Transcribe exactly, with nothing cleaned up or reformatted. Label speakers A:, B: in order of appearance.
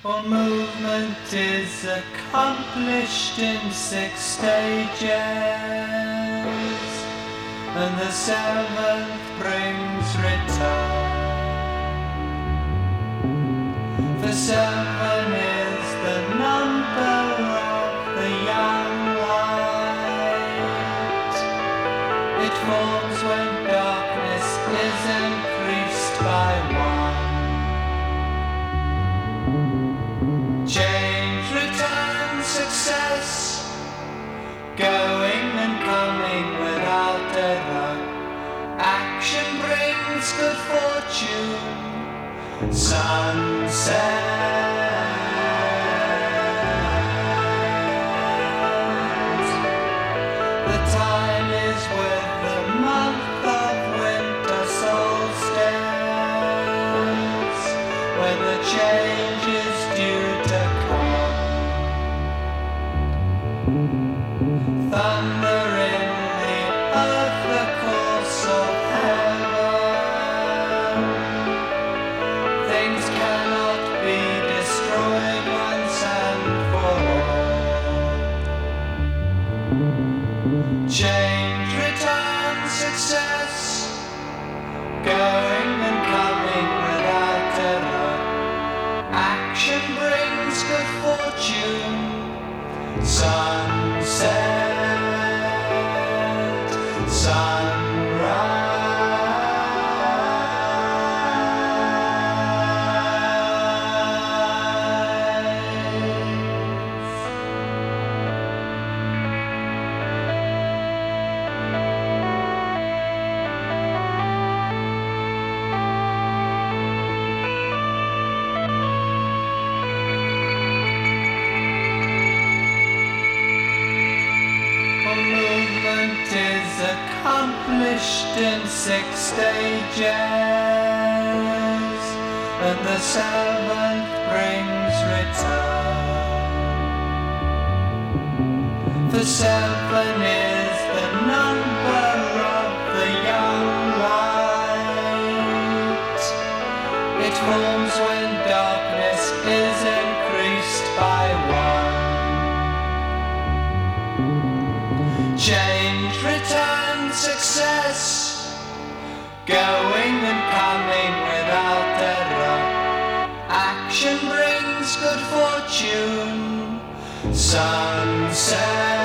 A: All movement is accomplished in six stages, and the seventh brings return. For seven is the number of the young light. It forms when darkness is increased by one. Change, return, success, going and coming without error. Action brings good fortune, sunset. The time is with the month of winter solstice, when the change is due to come. Thunder in the earth, the course of heaven. Things cannot be destroyed once and for all. Change, return, success, going and coming without error. Action brings good fortune, sunset, sunrise. Movement is accomplished in six stages, and the seventh brings return. For seven is the number of the young light. It forms when darkness is increased by one. Change, return, success, going and coming without error. Action brings good fortune, sunset.